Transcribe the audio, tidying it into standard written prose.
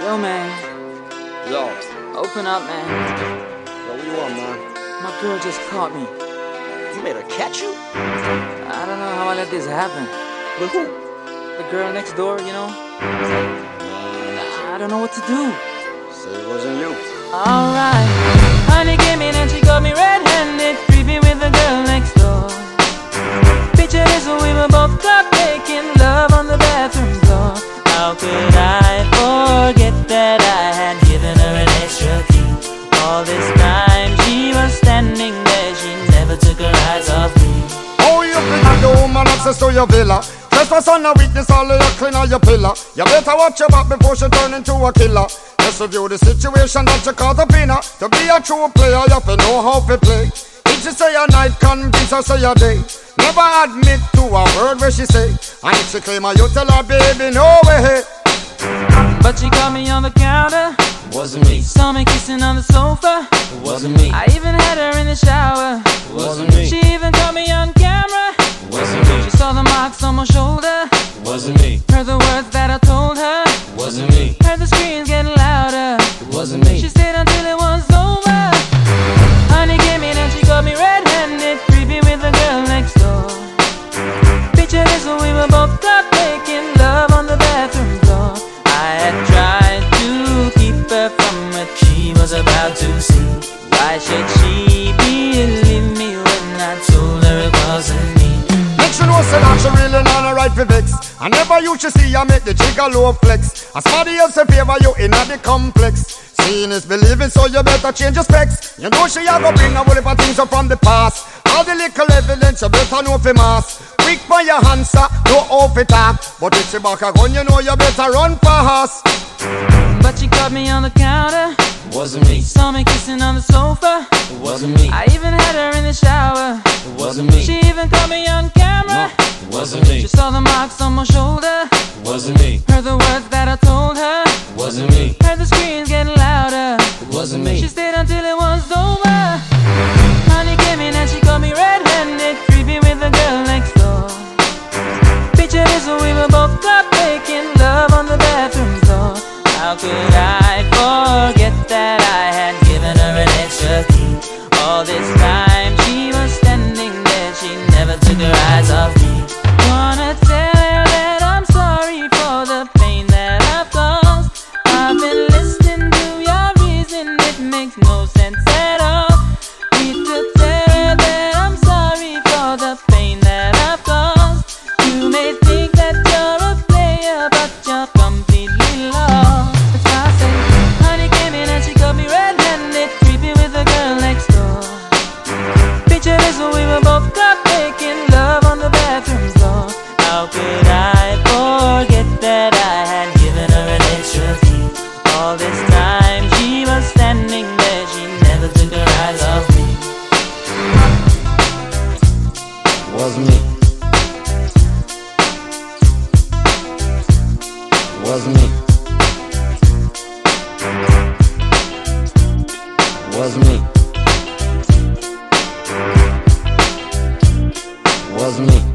Yo, man. Yo. Open up, man. Yo, what you want, man? My girl just caught me. You made her catch you? I don't know how I let this happen. With who? The girl next door, you know? I don't know what to do. Say it wasn't you. Alright. Honey came in and she got me red-handed, creepy with the girl next door. Picture this when we were both caught making love on the bathroom floor. How could I forget that I had given her an extra key? All this time she was standing there, she never took her eyes off me. Oh, you think the woman access to your villa? Trespass on a weakness, all of your clean on your pillar. You better watch your back before she turn into a killer. Just review the situation that you caught up in her. To be a true player, you have to know how to play. If she say a night, convince her say a day. Never admit to a word where she say. And if she claim her, you tell her, baby, no way. But she caught me on the counter. Wasn't me. Saw me kissing on the sofa. Wasn't me. I even had her in the shower. Wasn't me. She even caught me on camera. Wasn't me. She saw the marks on my shoulder. Wasn't me. Heard the words that I told her. Wasn't me. Heard the screams getting louder. Wasn't me. She stayed until it was over. Honey came in and she got me red-handed, creepy with the girl next door. Picture this when we were both caught making love on the bathroom floor. I had tried to keep her from what she was about to see. Why should she believe me when I told her it wasn't me? Make sure know say that she really not a right for vex. I never you should see her make the jigger low flex. As somebody else in favor you in the complex. Seeing is believing, so you better change your specs. You know she a go bring a whole heap of things up from the past. All the little evidence you better know for mass. Quick for your answer, no off it up. But if she back a gun, you know you better run fast. But she caught me on the counter. Wasn't me. Saw me kissing on the sofa. Wasn't me. I even had her in the shower. Wasn't me. She even caught me on camera. Wasn't me. She saw the marks on my shoulder. Wasn't me. Heard the words that I told her. Wasn't me. Heard the screams getting louder. Wasn't me. She stayed until it was over. Honey came in and she got me red-handed, creepy with the girl next door. Picture this when we were both caught making love on the bathroom floor. How could I forget that I had given her an extra key? All this time she was standing there, she never took her eyes off me. Wanna tell her that I'm sorry for the pain that I've caused. I've been listening to your reason, it makes no sense at all. Need to tell her that I'm sorry for the pain that I've caused. You may think that you're a player, but you're completely lost. That's why I say, honey came in and she got me red-handed, creepy with the girl next door. Picture this when we were both caught making love on the bathroom floor. How could I forget that I had given her an extra key? All this time she was standing there, she never took her eyes off me. Wasn't me. Wasn't me. Wasn't me. Wasn't me.